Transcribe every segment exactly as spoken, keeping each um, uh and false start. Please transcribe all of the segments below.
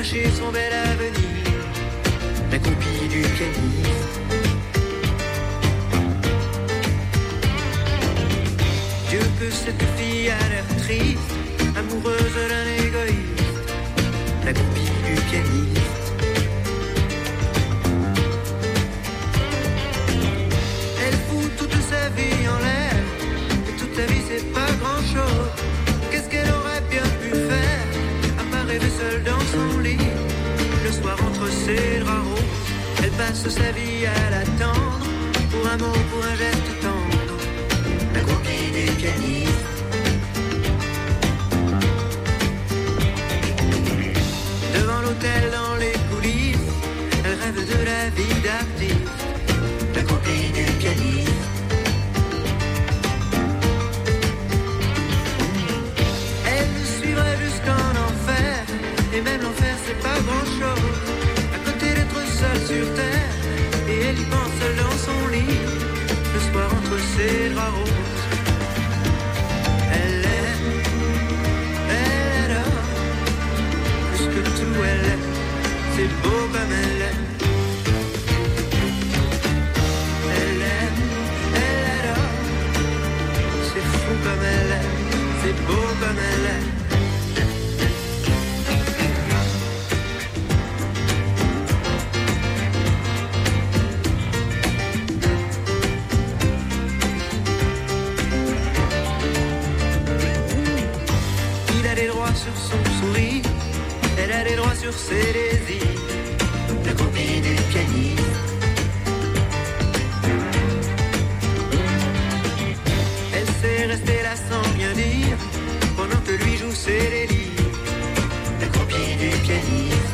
chercher son bel avenir, la copie du pianiste. Dieu que cette fille a l'air triste, amoureuse d'un égoïste, la copie du pianiste. Elle fout toute sa vie en l'air, et toute sa vie c'est pas grand chose. Qu'est-ce qu'elle aurait bien pu faire, à part rêver seule dans son lit, le soir entre ses draps roses. Elle passe sa vie à l'attendre, pour un mot, pour un geste tendre, la copie du pianiste. Devant l'hôtel, dans les coulisses, elle rêve de la vie d'artiste, la copie du pianiste. Elle le suivrait jusqu'en enfer, et même l'enfer c'est pas grand chose, à côté d'être seule sur terre, et elle y pense seule dans son lit, le soir entre ses draps roses. Elle aime, elle adore, plus que tout elle aime, c'est beau comme elle aime. Elle aime, elle adore, c'est fou comme elle aime, c'est beau comme elle aime. Sur son sourire, elle a les droits sur ses désirs, la copie du pianiste. Elle sait rester là sans rien dire, pendant que lui joue ses délires, la copie du pianiste.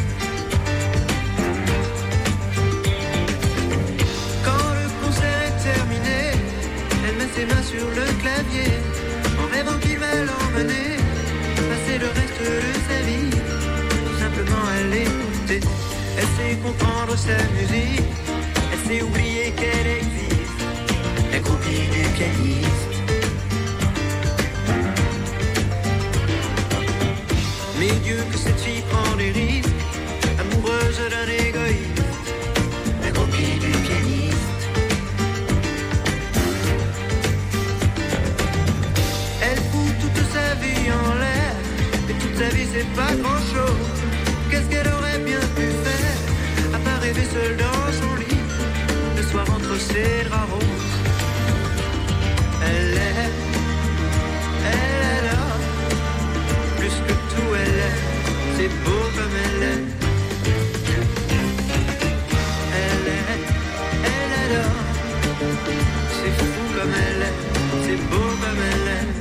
Quand le concert est terminé, elle met ses mains sur le clavier, en rêvant qu'il va l'emmener passer le reste de sa vie, tout simplement à l'écouter. Elle sait comprendre sa musique, elle sait oublier qu'elle existe, la copie du pianiste. Mais Dieu que cette fille prend des risques, amoureuse d'un égoïste, la copie du pianiste. Elle fout toute sa vie en l'air, sa vie c'est pas grand chose. Qu'est-ce qu'elle aurait bien pu faire, à part rêver seule dans son lit, le soir entre ses draps roses. Elle aime, elle adore, plus que tout elle aime, c'est beau comme elle aime. Elle aime, elle adore, c'est fou comme elle aime, c'est beau comme elle aime.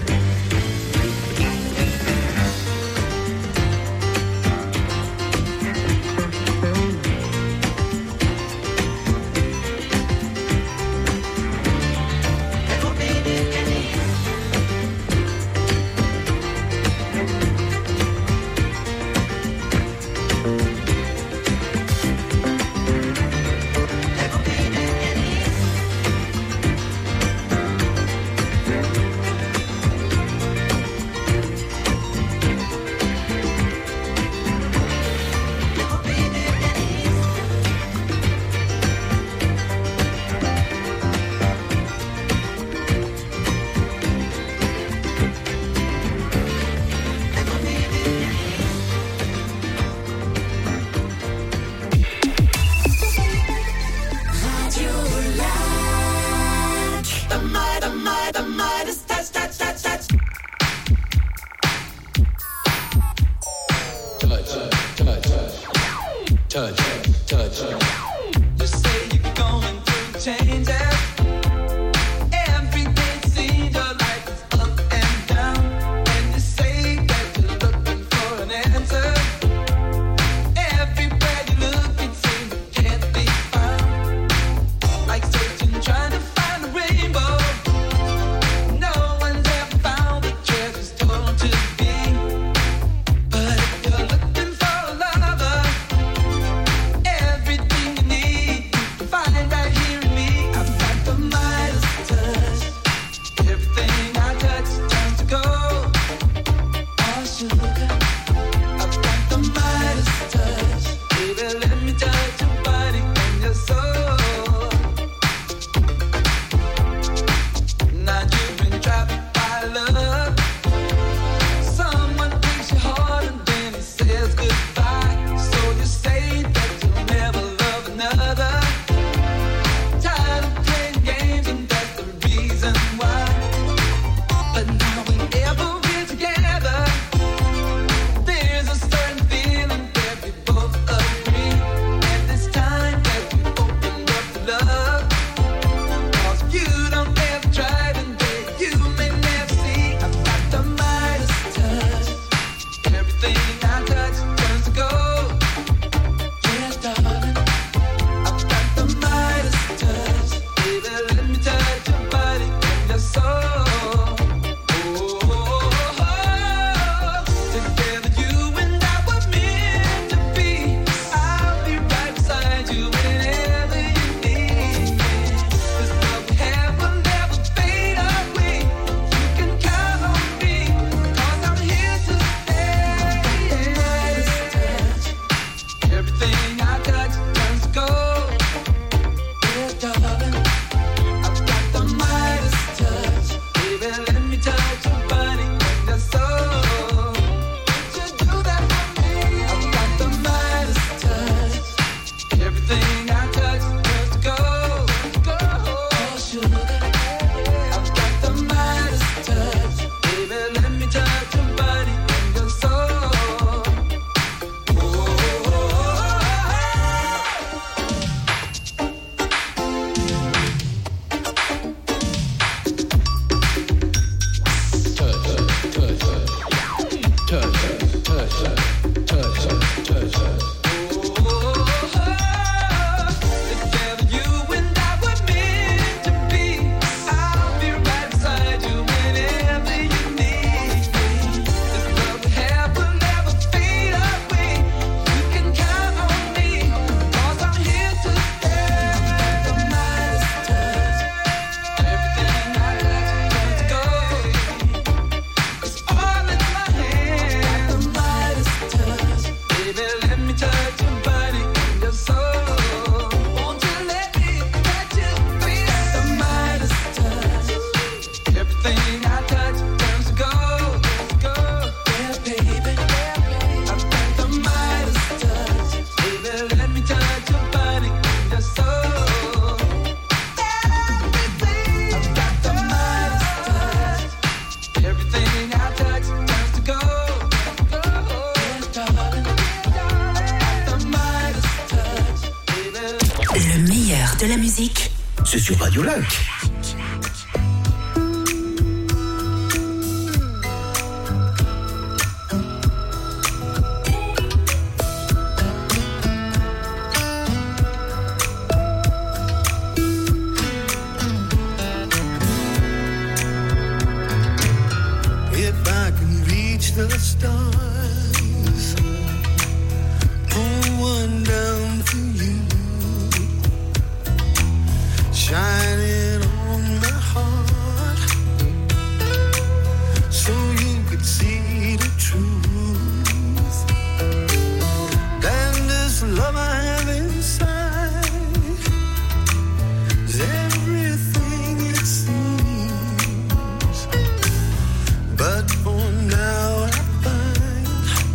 de la musique, c'est sur Radio Lac. But for now I find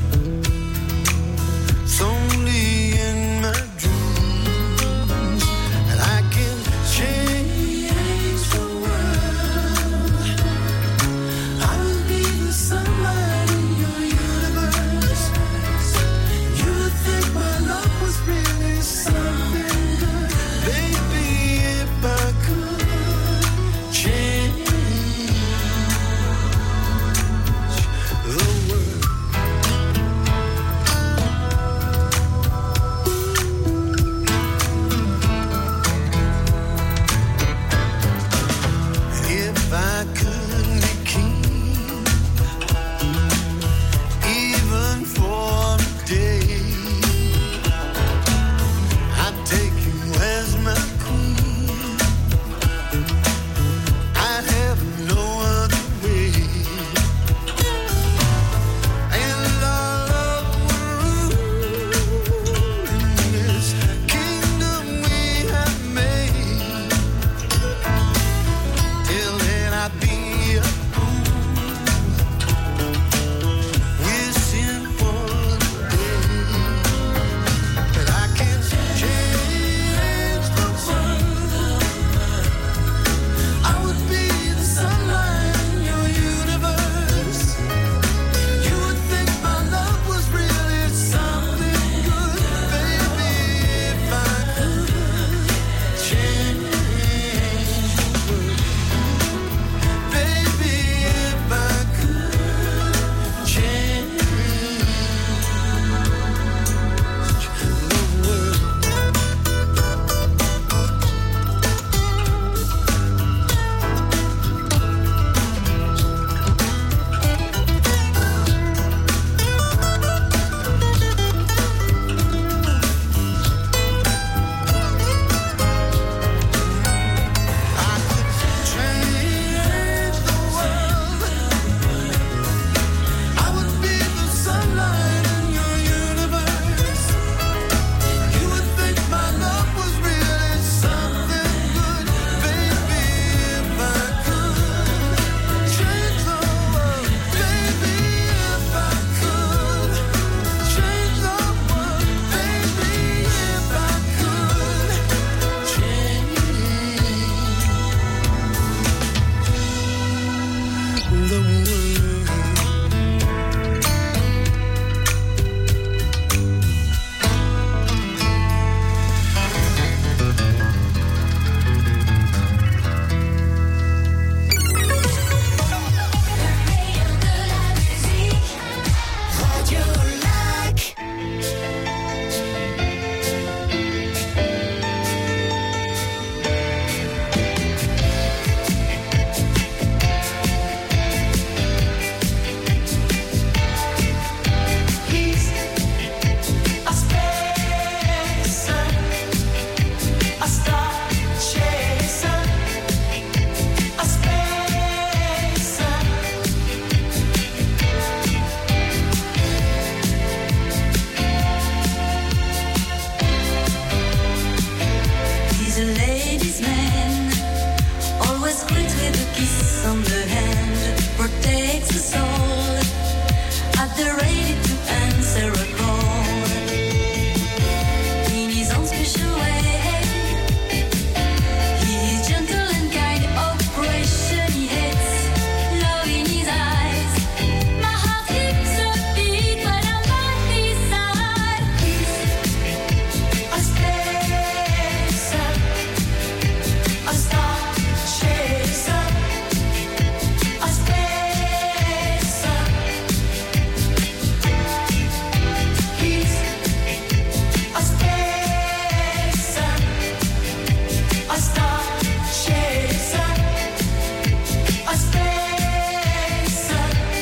kiss on the hand protects the soul. At the ready to answer a call. In his own special way, he is gentle and kind. Oppression he hates, love in his eyes. My heart skips a beat when I'm by his side. He's a spacer, a star chaser, a spacer. He's a spacer, a star chaser, a spacer.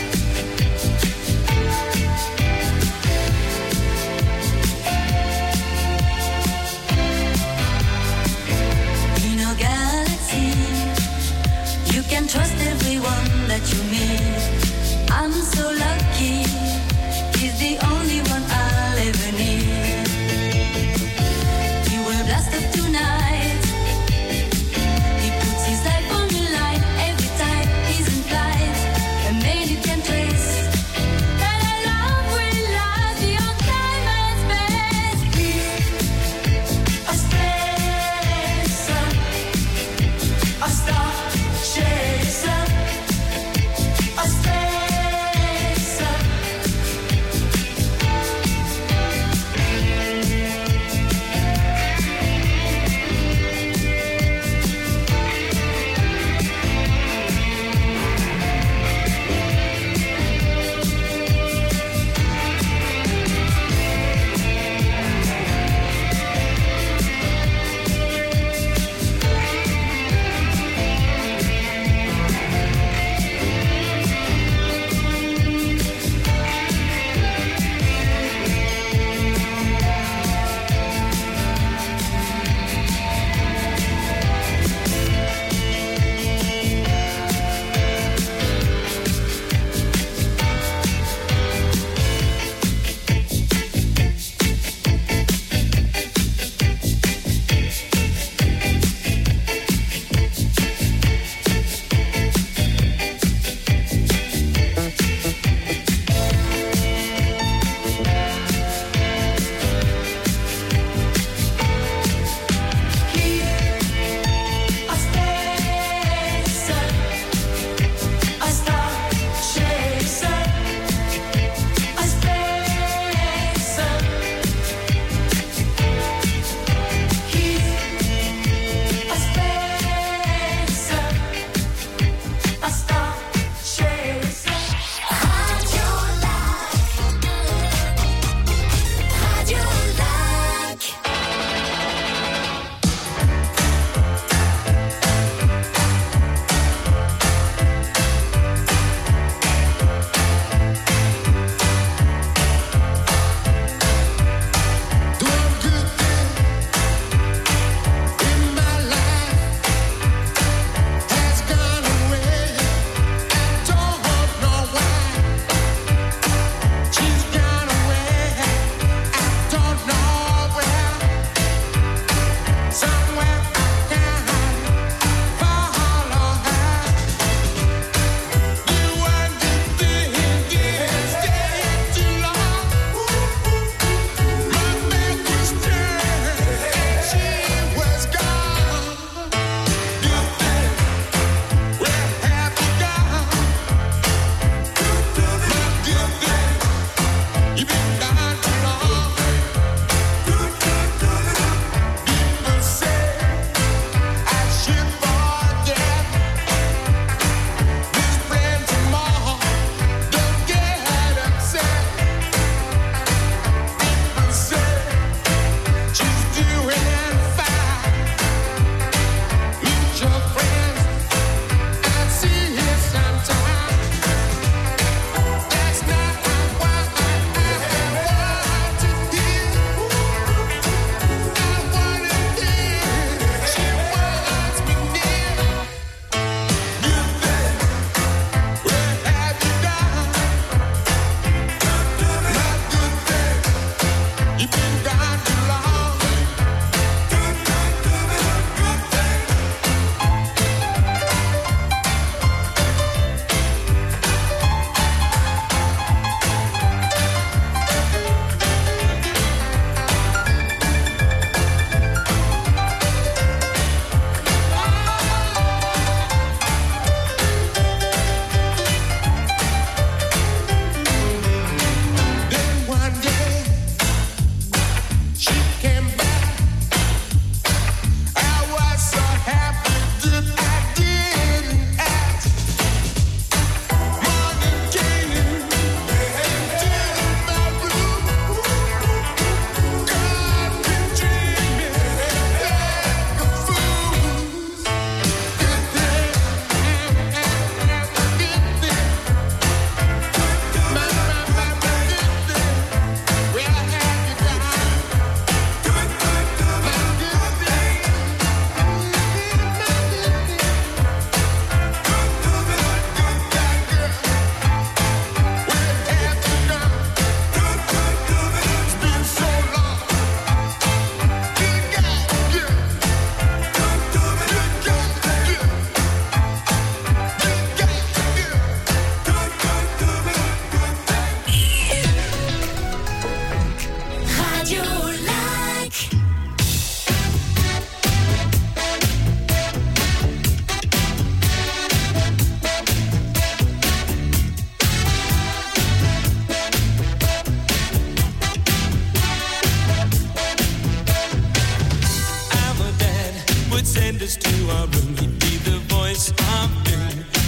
In our galaxy, you can trust everyone that you meet. I'm so lucky, he's the only one I'll ever need. He will blast up tonight. He puts his life on the line every time he's in flight. A man you can trace. And our love will last beyond time and space. He's a spacer, a star chaser, a spacer.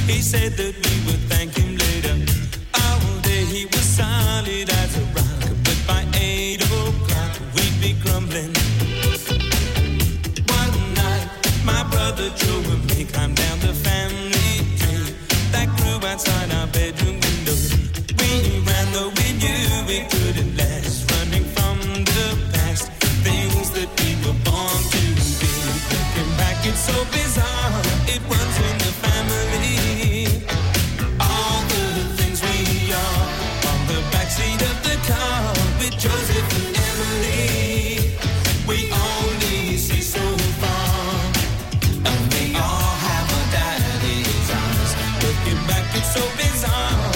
He said that we would thank him later. All day he was solid as a rock, but by eight o'clock we'd be crumbling. One night, my brother Joe and me climbed down the family tree that grew outside our bedroom window. We ran though we knew we couldn't last, running from the past, things that we were born to be. Looking back, it's so bizarre, it runs in the family. All the things we are on the backseat of the car with Joseph and Emily. We only see so far, and we all have our daddy's eyes. Looking back, it's so bizarre.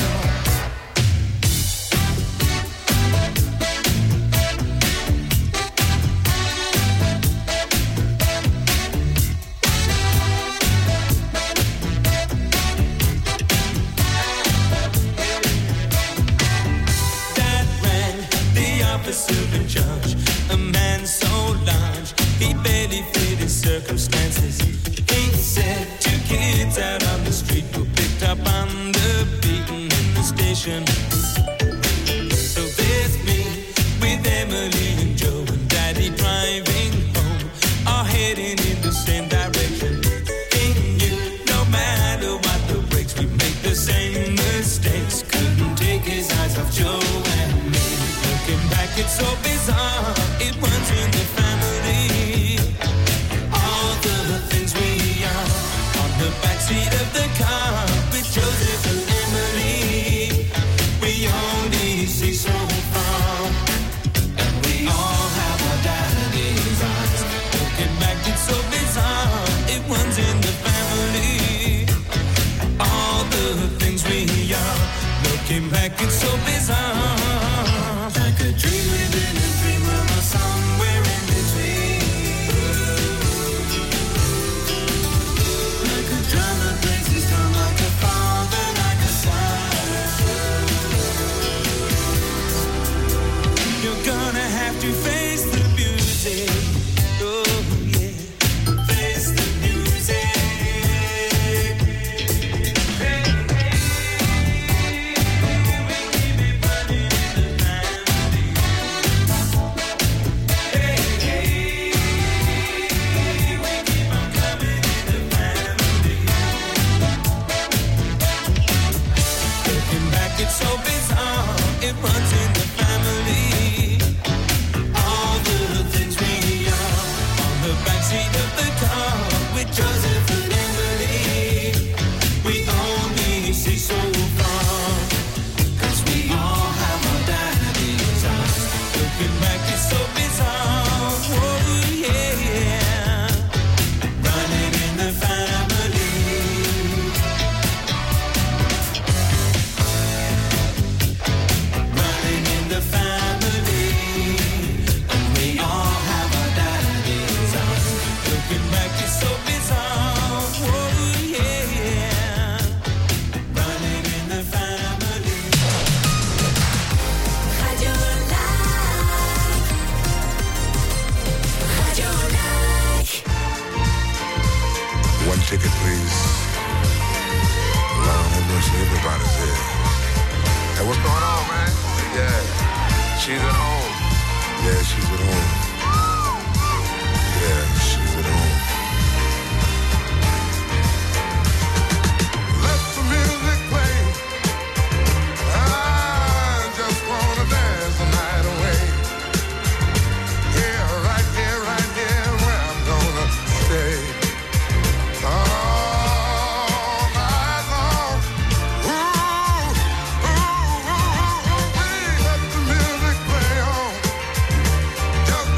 Officer in charge, a man so large, he barely fit his circumstances. He said two kids out on the street were picked up on the beaten in the station. So there's me with Emily and Joe and Daddy driving home, all heading in the same direction. He knew no matter what the brakes, we make the same mistakes. Couldn't take his eyes off Joe and me. Looking back, it's so bizarre, it runs in the family. All the things we are on the backseat of the car with Joseph and Emily. We only see so far, and we all have our daddy's eyes. Looking back, it's so bizarre, it runs in the family. All the things we are, looking back, it's so bizarre. Like a dream within a dream, or somewhere in between. Like a drum that breaks his tongue, like a father, like a son. You're gonna have to face the music. Oh yeah, face the music. It's so bizarre, it runs in the family. All the things we are on the backseat of the car with Joseph and Emily. We only see so far, cause we all have our daddy's eyes. Looking back, it's so bizarre, oh yeah. Running in the family. The family, and we all have our daddy's eyes. Looking back, it's so bizarre, oh yeah. Running in the family. Radio Like, Radio Like. One ticket, please. Lord have mercy, everybody's here. Hey, what's going on, man? Yeah, she's at home. Yeah, she's at home. Yeah, she's at home. Let the music play. I just wanna dance the night away. Yeah, right here, right here, where I'm gonna stay. All night long. Ooh, ooh, ooh, ooh, ooh. Let the music play on. Just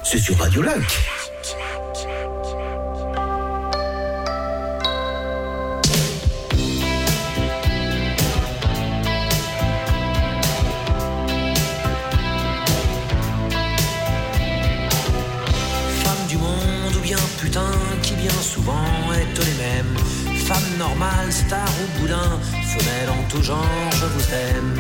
c'est sur Radio Lac. Femme normale, star ou boudin, femelle en tout genre, je vous aime.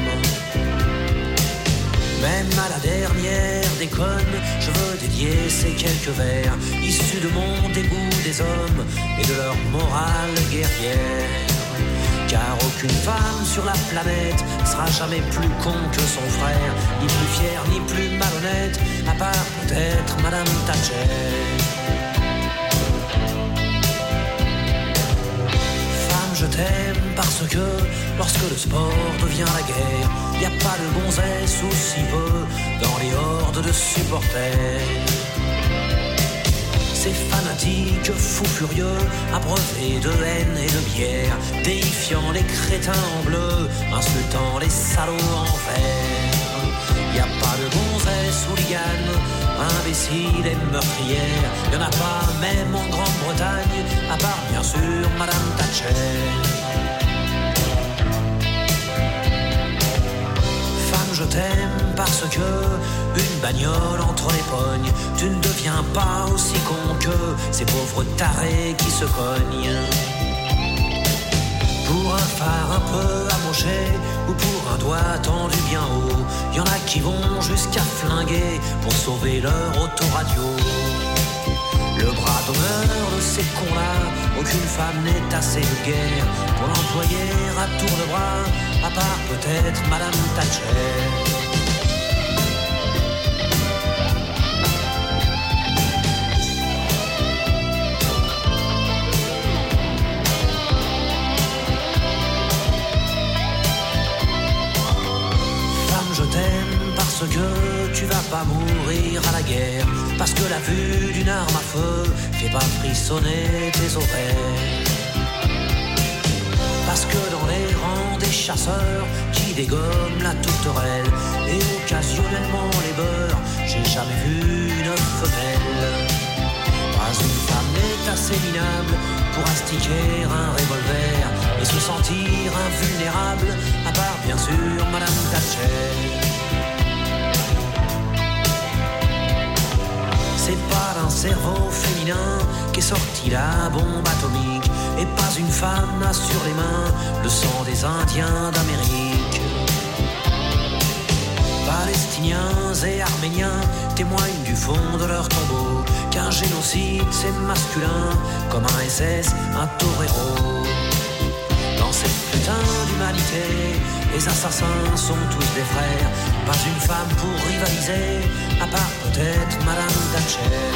Même à la dernière déconne, je veux dédier ces quelques vers issus de mon dégoût des hommes et de leur morale guerrière. Car aucune femme sur la planète sera jamais plus con que son frère, ni plus fière, ni plus malhonnête, à part peut-être Madame Thatcher. Je t'aime parce que lorsque le sport devient la guerre, y a pas de gonzesse aussi peu dans les hordes de supporters. Ces fanatiques fous furieux, abreuvés de haine et de bière, déifiant les crétins en bleu, insultant les salauds en vert. Y a pas de gonzesse hooligan, imbécile et meurtrière, y'en a pas même en Grande-Bretagne, à part bien sûr Madame Thatcher. Femme, je t'aime parce que une bagnole entre les pognes, tu ne deviens pas aussi con que ces pauvres tarés qui se cognent. Pour un phare un peu amoché ou pour un doigt tendu bien haut, y en a qui vont jusqu'à flinguer pour sauver leur autoradio. Le bras d'honneur de ces cons-là, aucune femme n'est assez vulgaire pour l'employer à tour de bras, à part peut-être Madame Thatcher. Parce que tu vas pas mourir à la guerre, parce que la vue d'une arme à feu fait pas frissonner tes oreilles. Parce que dans les rangs des chasseurs qui dégomment la tourterelle et occasionnellement les beurres, j'ai jamais vu une femelle. Pas une femme n'est assez minable pour astiquer un revolver et se sentir invulnérable, à part bien sûr Madame Thatcher. C'est pas d'un cerveau féminin qu'est sortie la bombe atomique, et pas une femme n'a sur les mains le sang des Indiens d'Amérique. Palestiniens et Arméniens témoignent du fond de leur tombeau qu'un génocide c'est masculin comme un S S, un torero. Dans cette putain d'humanité, les assassins sont tous des frères, pas une femme pour rivaliser, à part peut-être Madame Thatcher.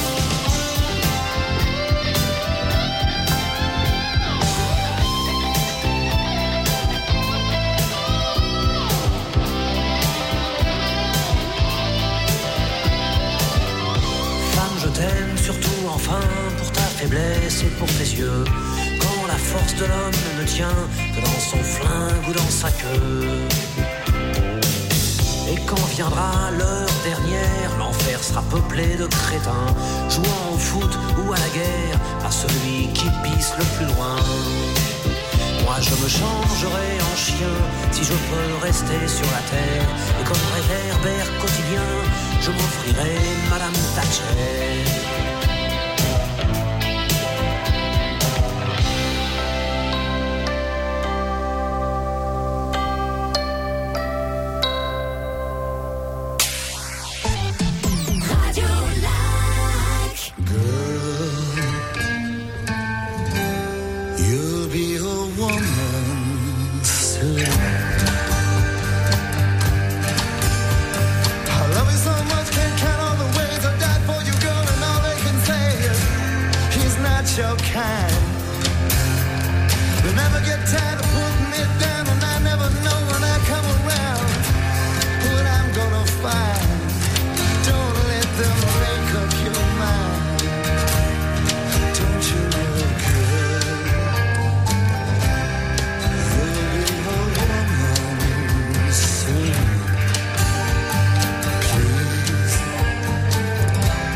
Femme, je t'aime surtout enfin pour ta faiblesse et pour tes yeux, quand la force de l'homme ne tient que dans son flingue ou dans sa queue. Et quand viendra l'heure dernière, l'enfer sera peuplé de crétins, jouant au foot ou à la guerre, à celui qui pisse le plus loin. Moi je me changerai en chien, si je peux rester sur la terre, et comme réverbère quotidien, je m'offrirai Madame Thatcher. Your kind. You'll never get tired of putting me down, and I never know when I come around what I'm gonna find. Don't let them make up your mind. Don't you look good? You'll be a woman soon. Please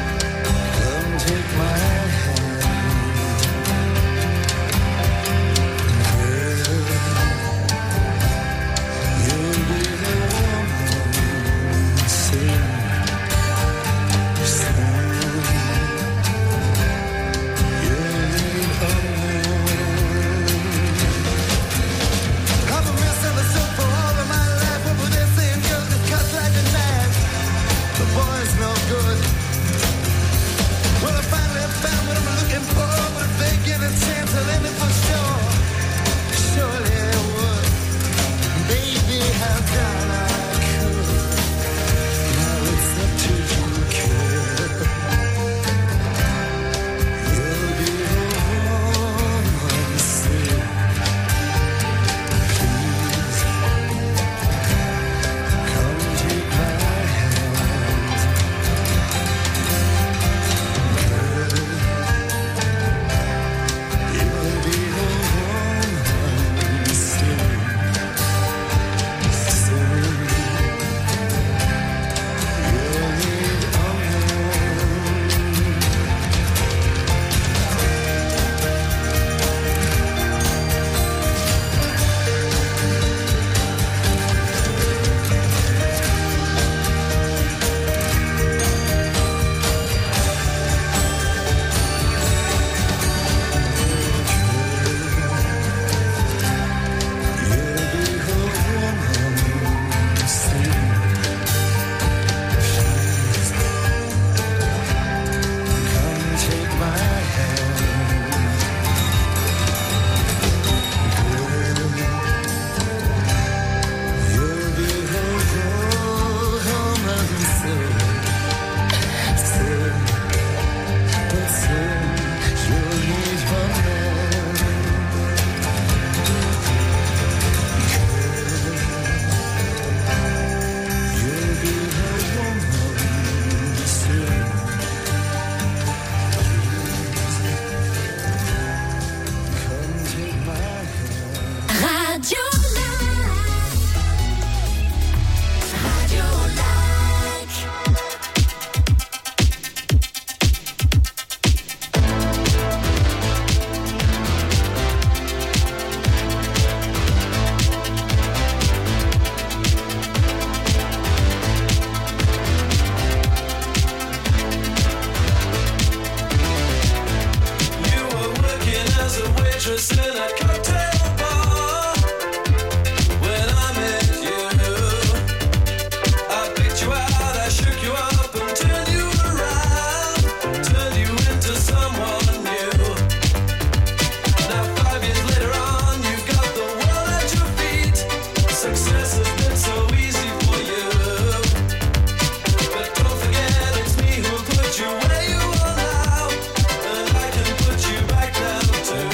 waitress in a cocktail bar. When I met you, I picked you out, I shook you up and turned you around, turned you into someone new. Now five years later on, you've got the world at your feet. Success has been so easy for you, but don't forget it's me who put you where you are now, and I can put you back now too.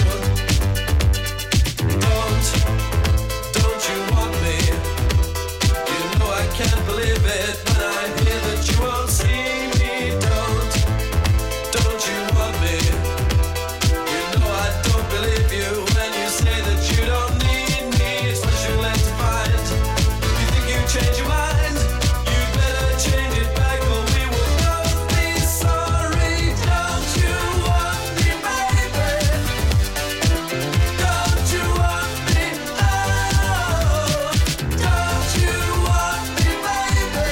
Don't, don't you want me? You know I can't believe it when I hear that you won't see me. Don't, don't you want me? You know I don't believe you when you say that you don't need me. It's what you left to find. You think you change your mind? You better change it back or we will both be sorry. Don't you want me, baby? Don't you want me? Oh, don't you want me, baby?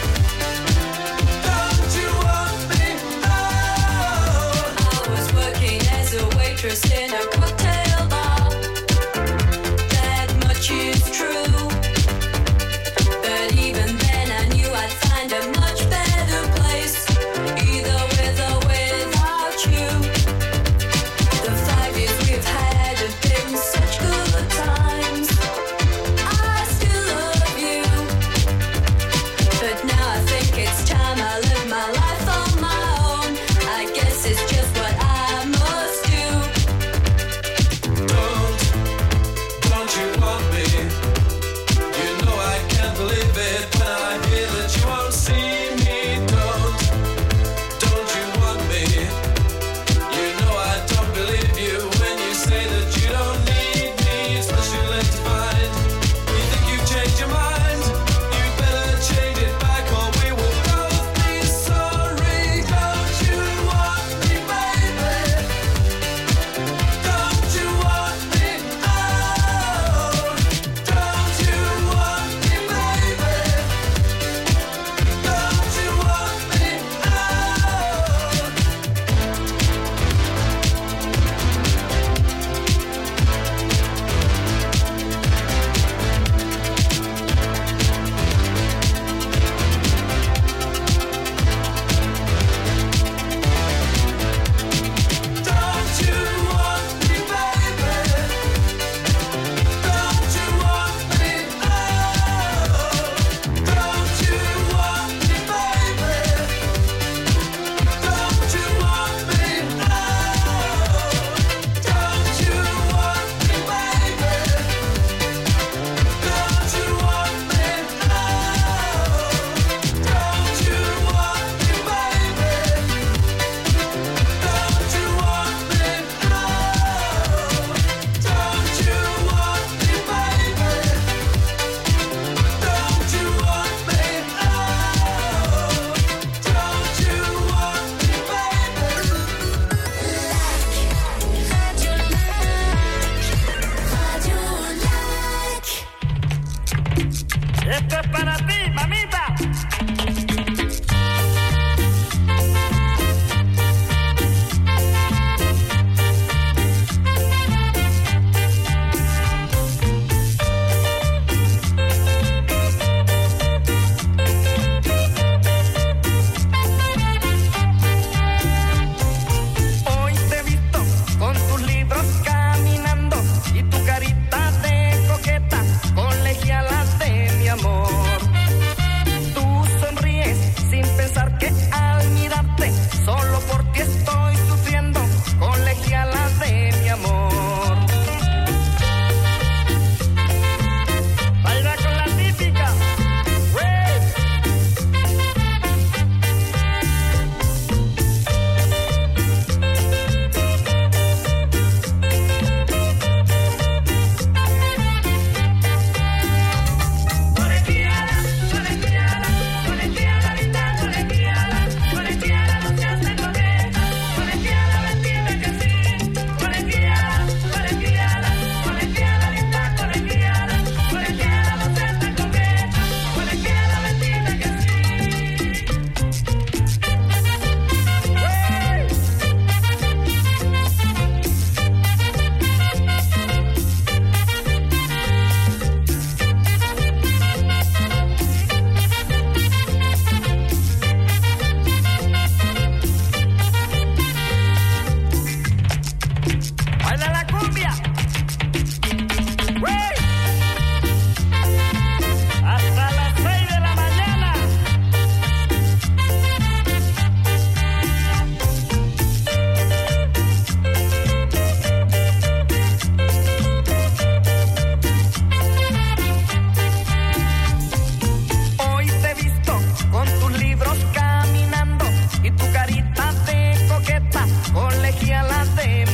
Don't you want me? Oh. I was working as a waitress in a cocktail bar. That much is true. But even then I knew I'd find a much better place, either with or without you. The five years we've had have been such good times. I still love you, but now I think it's time I live my life on my own. I guess it's just what I must do.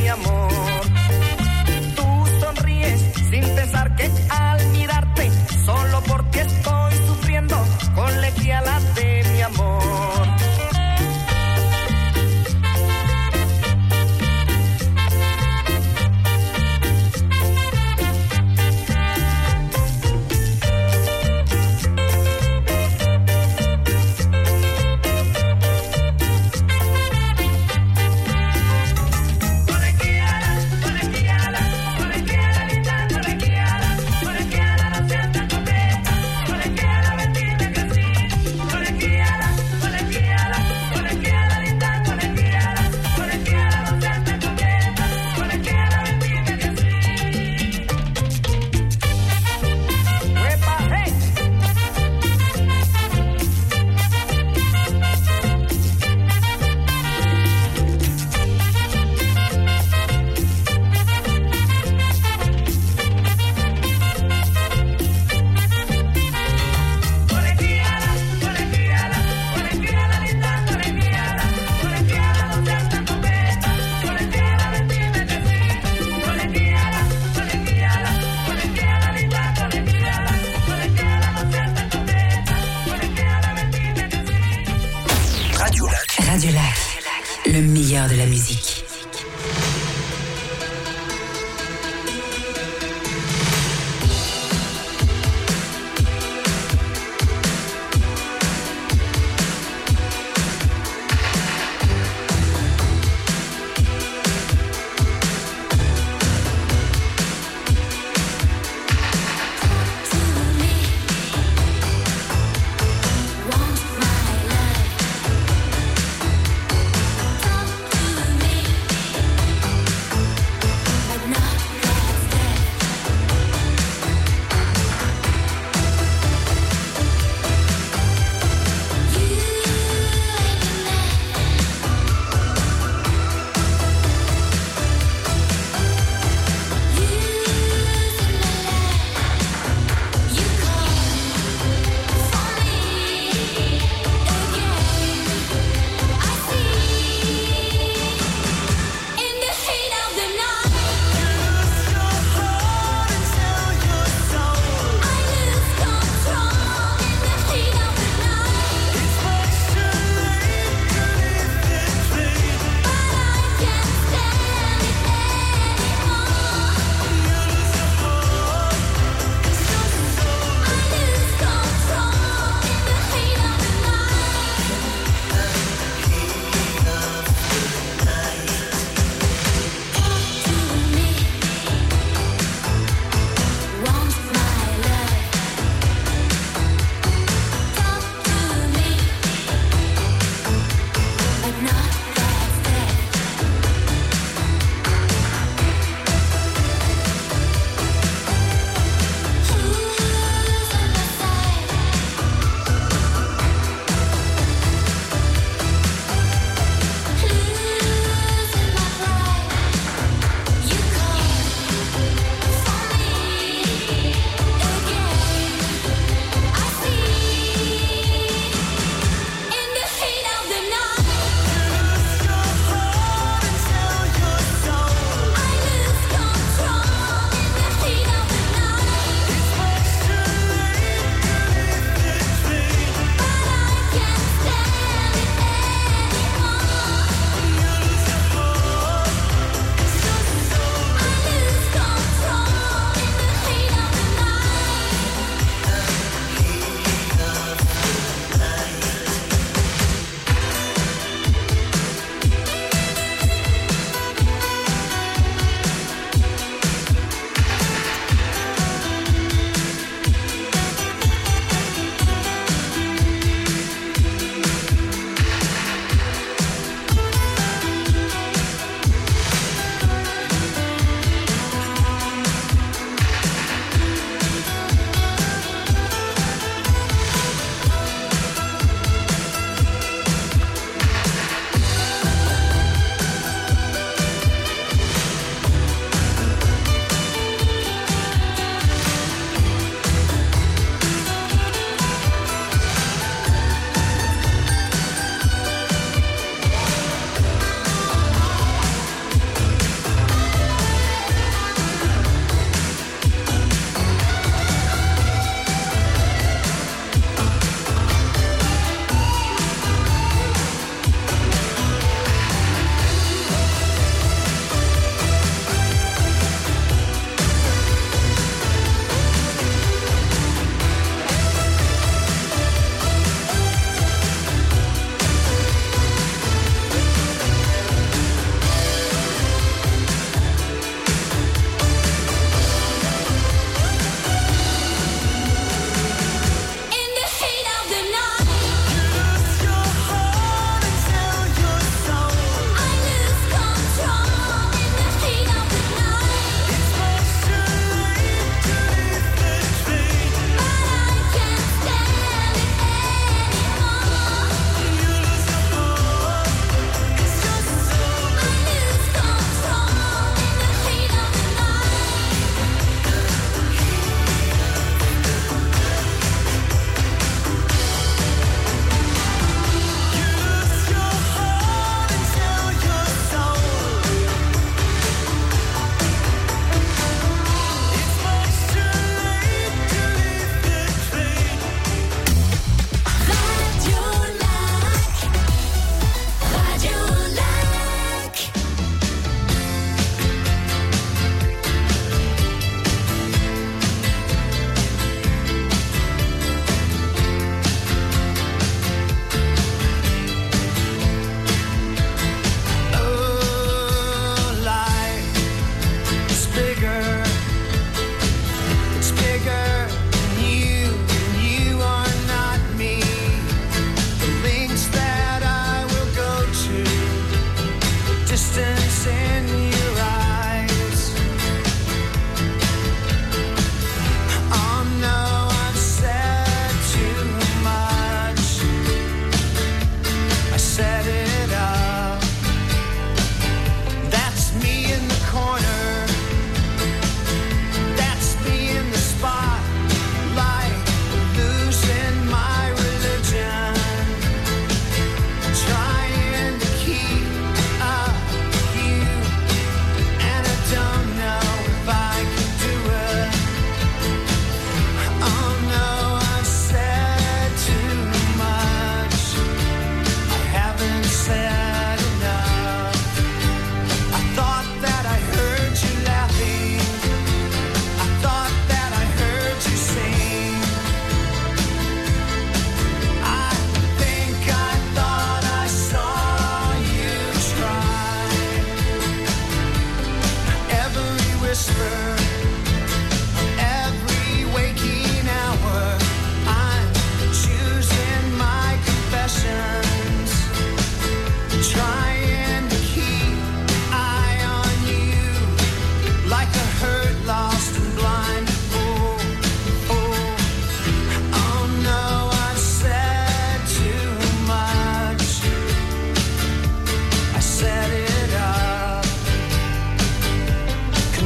mi amor. Tú sonríes sin pensar que al mirarte, solo por ti estoy sufriendo, colegiala de mi amor. Colegiala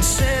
said